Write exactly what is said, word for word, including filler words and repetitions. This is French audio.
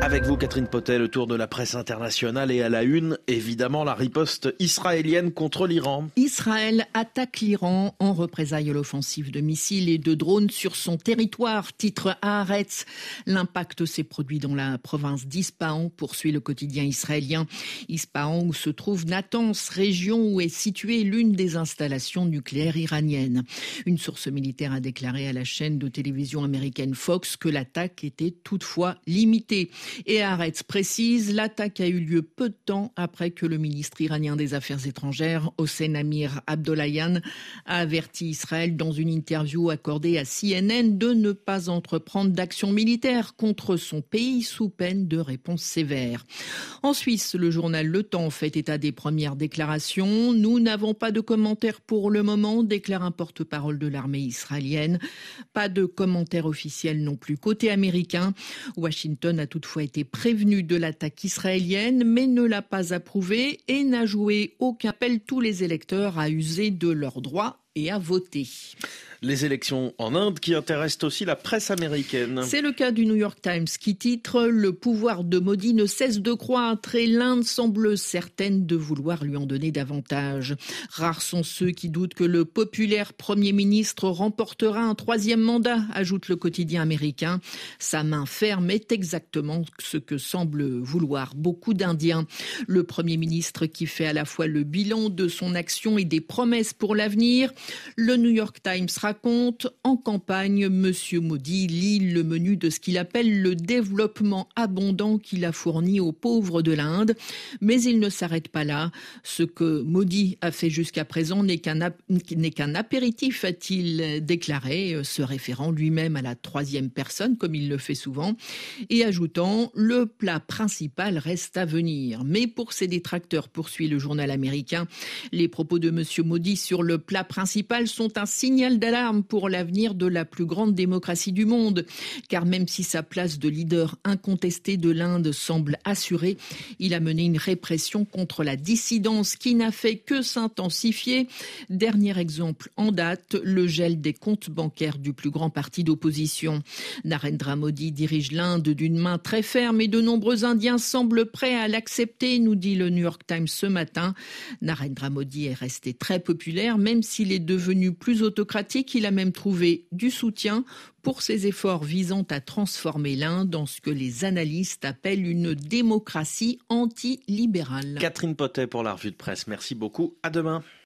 Avec vous, Catherine Potet, le tour de la presse internationale et à la une, évidemment, la riposte israélienne contre l'Iran. Israël attaque l'Iran en représailles à l'offensive de missiles et de drones sur son territoire, titre Haaretz. L'impact s'est produit dans la province d'Ispahan, poursuit le quotidien israélien. Ispahan où se trouve Natanz, région où est située l'une des installations nucléaires iraniennes. Une source militaire a déclaré à la chaîne de télévision américaine Fox que l'attaque était toutefois limitée. Et Haaretz précise, l'attaque a eu lieu peu de temps après que le ministre iranien des Affaires étrangères, Hossein Amir Abdollahian, a averti Israël dans une interview accordée à C N N de ne pas entreprendre d'action militaire contre son pays sous peine de réponses sévères. En Suisse, le journal Le Temps fait état des premières déclarations. Nous n'avons pas de commentaires pour le moment, déclare un porte-parole de l'armée israélienne. Pas de commentaires officiels non plus côté américain. Washington a toutefois été prévenu de l'attaque israélienne, mais ne l'a pas approuvée et n'a joué aucun appel tous les électeurs à user de leurs droits et à voter. Les élections en Inde qui intéressent aussi la presse américaine. C'est le cas du New York Times qui titre « Le pouvoir de Modi ne cesse de croître et l'Inde semble certaine de vouloir lui en donner davantage. Rares sont ceux qui doutent que le populaire Premier ministre remportera un troisième mandat », ajoute le quotidien américain. Sa main ferme est exactement ce que semblent vouloir beaucoup d'Indiens. Le Premier ministre qui fait à la fois le bilan de son action et des promesses pour l'avenir. Le New York Times raconte, en campagne, Monsieur Modi lit le menu de ce qu'il appelle le développement abondant qu'il a fourni aux pauvres de l'Inde. Mais il ne s'arrête pas là. Ce que Modi a fait jusqu'à présent n'est qu'un, ap- n'est qu'un apéritif, a-t-il déclaré, se référant lui-même à la troisième personne, comme il le fait souvent, et ajoutant, le plat principal reste à venir. Mais pour ses détracteurs, poursuit le journal américain, les propos de Monsieur Modi sur le plat principal sont un signal d'alarme pour l'avenir de la plus grande démocratie du monde. Car même si sa place de leader incontesté de l'Inde semble assurée, il a mené une répression contre la dissidence qui n'a fait que s'intensifier. Dernier exemple en date, le gel des comptes bancaires du plus grand parti d'opposition. Narendra Modi dirige l'Inde d'une main très ferme et de nombreux Indiens semblent prêts à l'accepter, nous dit le New York Times ce matin. Narendra Modi est resté très populaire, même s'il est devenu plus autocratique. Il a même trouvé du soutien pour ses efforts visant à transformer l'Inde dans ce que les analystes appellent une démocratie anti-libérale. Catherine Potet pour la revue de presse. Merci beaucoup. À demain.